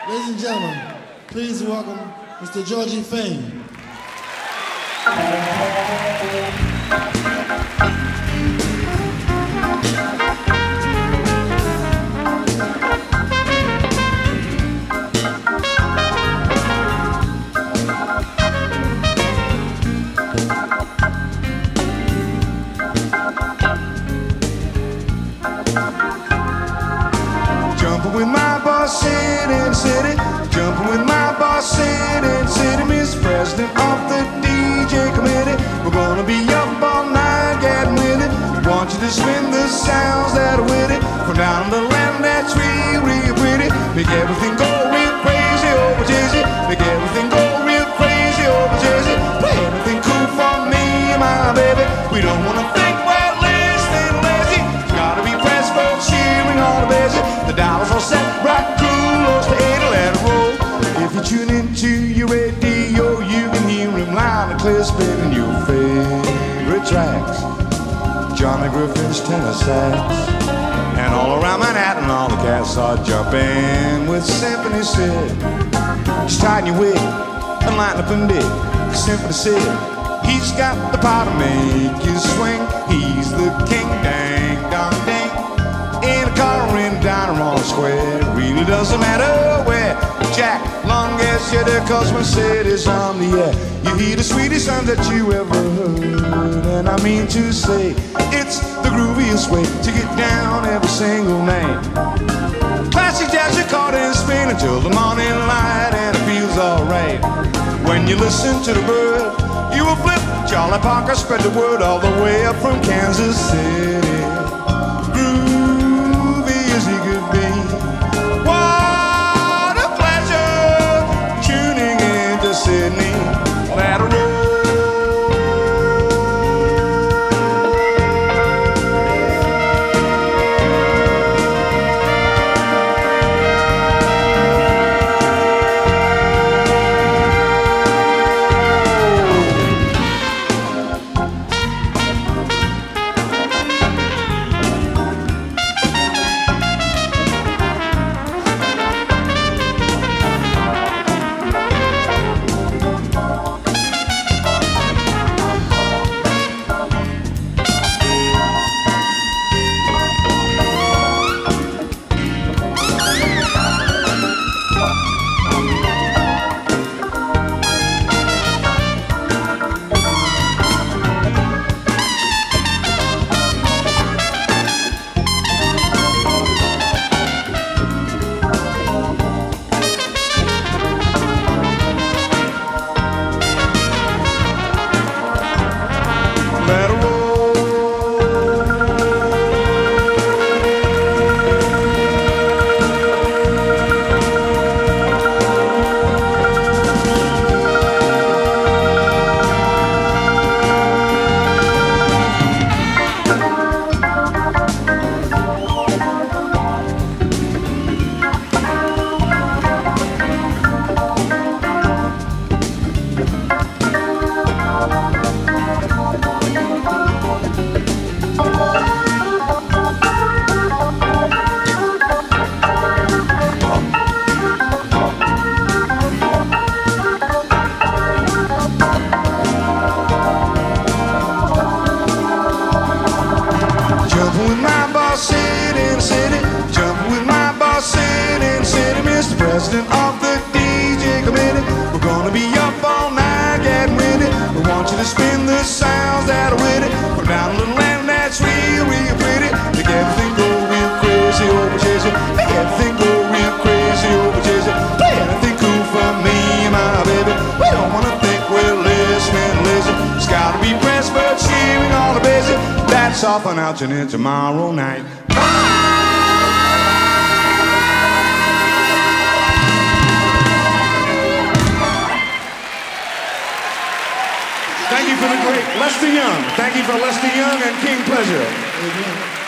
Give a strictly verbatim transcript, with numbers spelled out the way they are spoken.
Ladies and gentlemen, please welcome Mister Georgie Fame. Jumping with my boss, city, city. Jumping with my boss, city, city. Mister President of the D J committee. We're gonna be up all night, getting with it. Want you to spin the sounds that are with it. From down the land that's real, real pretty. Make everything go real crazy over Jersey. Make everything go real crazy over Jersey. Play everything cool for me, my baby. We don't wanna think we're listening lazy. It's gotta be pressed for cheering all the busy. The dials are set right cool, close to eight, let it roll. If you tune into your radio, you can hear him loud and clear spinning your favorite tracks. Johnny Griffin's tenor sax. And all around Manhattan, all the cats are jumping with Symphony Sid. Just tighten your wig and lighten up and dig. Symphony Sid, he's got the power to make you swing. He's the king, dang, dong, ding. In a car or in a diner on a square, it really doesn't matter where. Jack, long as you're there, cause when Sid is on the air, you hear the sweetest sound that you ever heard. And I mean to say, it's the grooviest way to get down every single night. Classic jazz, you caught in spin until the morning light, and it feels alright. When you listen to the bird, you will flip. Charlie Parker spread the word all the way up from Kansas City. Groovy as he could be. What a pleasure tuning into Sydney. Let it roll. President of the D J committee. We're gonna be up all night getting with it. We want you to spin the sounds that are with it. From down a little land that's real, real pretty. Make everything go real crazy over Jersey. Make everything go real crazy over Jersey. Play anything cool for me, my baby. We don't wanna think we're listening lazy. It's gotta be pressed but cheering all the busy. That's off and out tune in tomorrow night. Thank you for the great Lester Young. Thank you for Lester Young and King Pleasure.